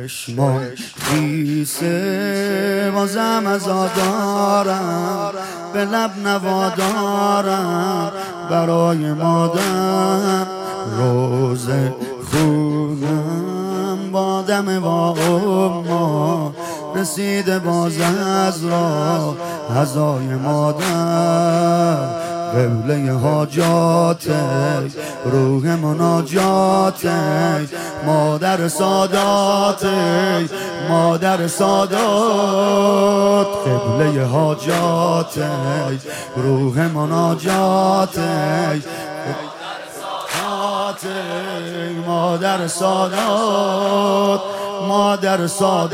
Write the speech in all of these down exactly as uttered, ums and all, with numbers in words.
چشمان خیسه بازم ازادارم، به لب نوادارم برای مادر. روزه خونم با دم با اما رسیده باز از را هزای مادر. قبله حاجاته روح مناجاته مادر ساداته مادر سادات. قبله حاجاته روح مناجاته مادر سادات مادر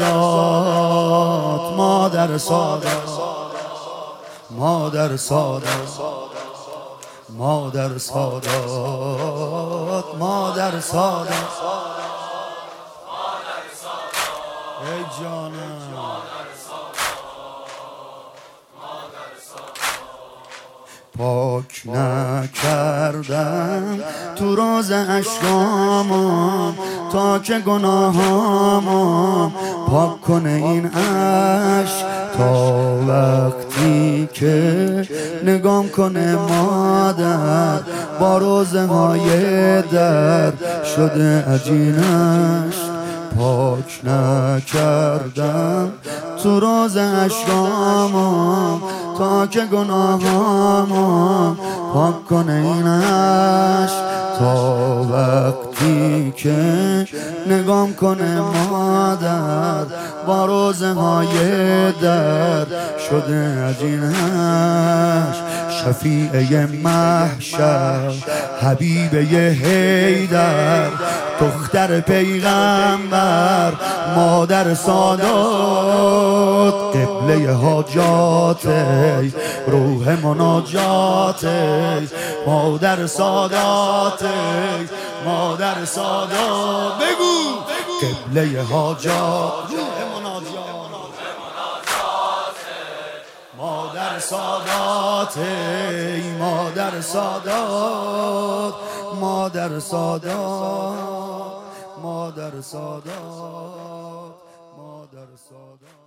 سادات مادر سادات مادر سادات مادر سادات مادر سادات ای جانم پاک نکردم تو روز اشکامم تا که گناهامم پاک کنه این عشق تا وقتی که نگام کنه مادر با روزهای در شده عجینش. پاک نکردم تو روز اشکامم تا که گناهامم پاک کنه این عشق تا وقتی که نگام کنه مادر با روزهای در شده عجینش. شفیع محشر حبیب حیدر دختر پیغمبر مادر سادات. قبله حاجاته روح مناجاته مادر ساداته مادر سادات. بگو قبله حاجات روح مناجات مادر ساداته مادر سادات مادر سادات مادر سادات مادر سادات.